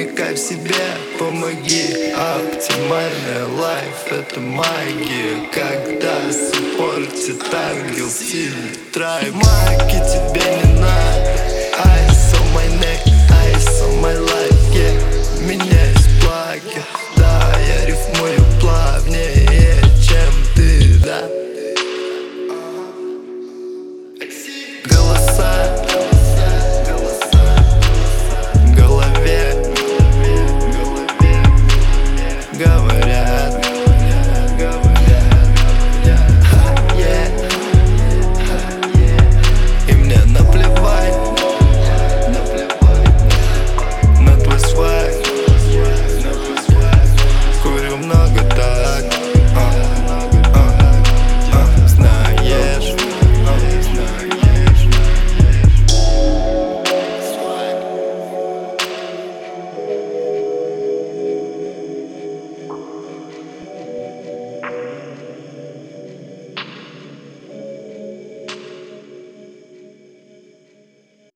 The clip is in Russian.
проникай в себя, помоги. Оптимальная лайф — это магия, когда суппортит ангел в стиле трайб. Маки тебе не надо, ice on my neck, ice on my life, yeah. Меня